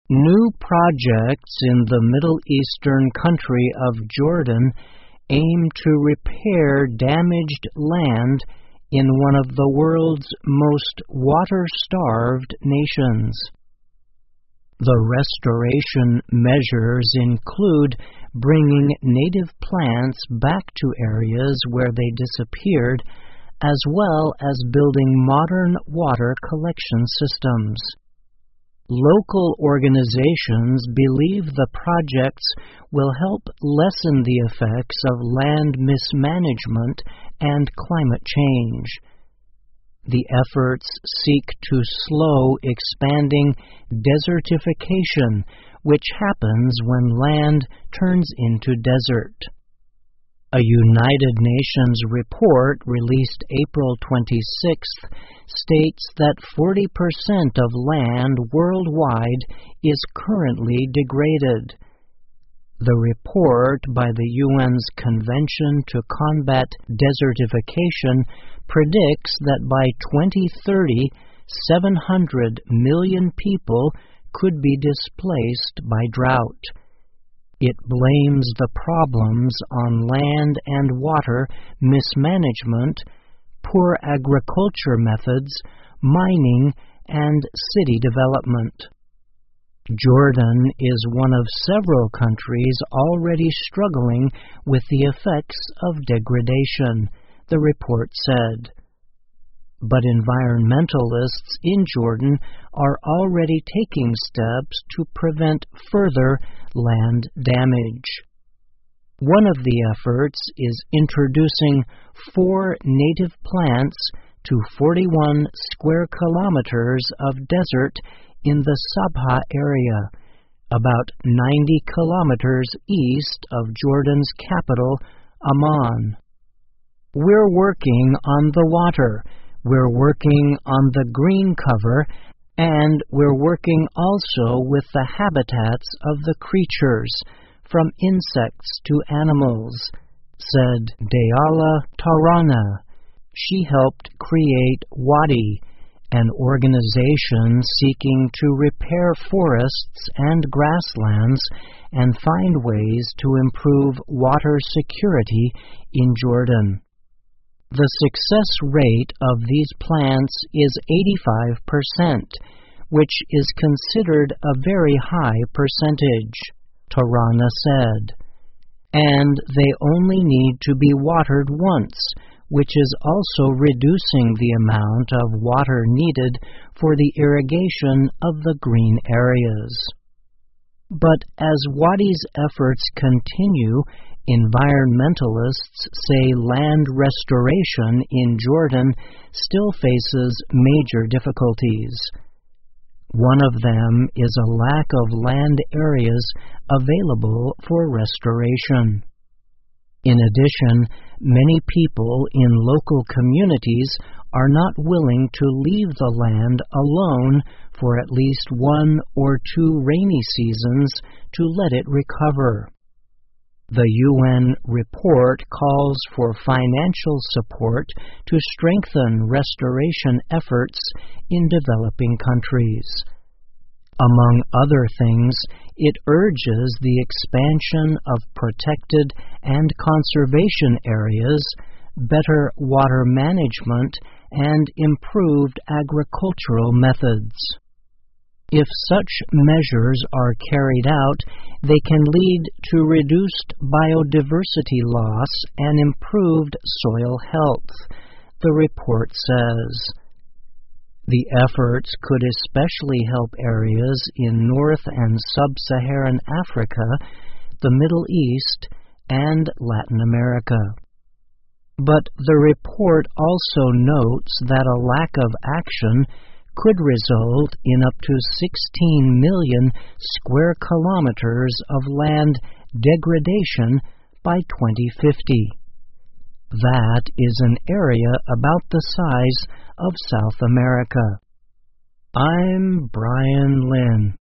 New projects in the Middle Eastern country of Jordan aim to repair damaged land in one of the world's most water-starved nations. The restoration measures include bringing native plants back to areas where they disappeared, as well as building modern water collection systems. Local organizations believe the projects will help lessen the effects of land mismanagement and climate change. The efforts seek to slow expanding desertification, which happens when land turns into desert. A United Nations report released April 26th states that 40% of land worldwide is currently degraded. The report by the UN's Convention to Combat Desertification predicts that by 2030, 700 million people could be displaced by drought. It blames the problems on land and water mismanagement, poor agriculture methods, mining, and city development. Jordan is one of several countries already struggling with the effects of degradation, the report said. But environmentalists in Jordan are already taking steps to prevent further land damage. One of the efforts is introducing 4 native plants to 41 square kilometers of desert in the Sabha area, about 90 kilometers east of Jordan's capital, Amman. We're working on the water, we're working on the green cover, and we're working also with the habitats of the creatures, from insects to animals, said Dayala Tarana. She helped create Wadi, an organization seeking to repair forests and grasslands and find ways to improve water security in Jordan. The success rate of these plants is 85%, which is considered a very high percentage, Tarana said. And they only need to be watered once, which is also reducing the amount of water needed for the irrigation of the green areas. But as Wadi's efforts continue, environmentalists say land restoration in Jordan still faces major difficulties. One of them is a lack of land areas available for restoration. In addition, many people in local communities are not willing to leave the land alone for at least 1 or 2 rainy seasons to let it recover. The UN report calls for financial support to strengthen restoration efforts in developing countries. Among other things, it urges the expansion of protected and conservation areas, better water management, and improved agricultural methods. If such measures are carried out, they can lead to reduced biodiversity loss and improved soil health, the report says. The efforts could especially help areas in North and Sub-Saharan Africa, the Middle East, and Latin America. But the report also notes that a lack of action could result in up to 16 million square kilometers of land degradation by 2050. That is an area about the size of South America. I'm Brian Lynn.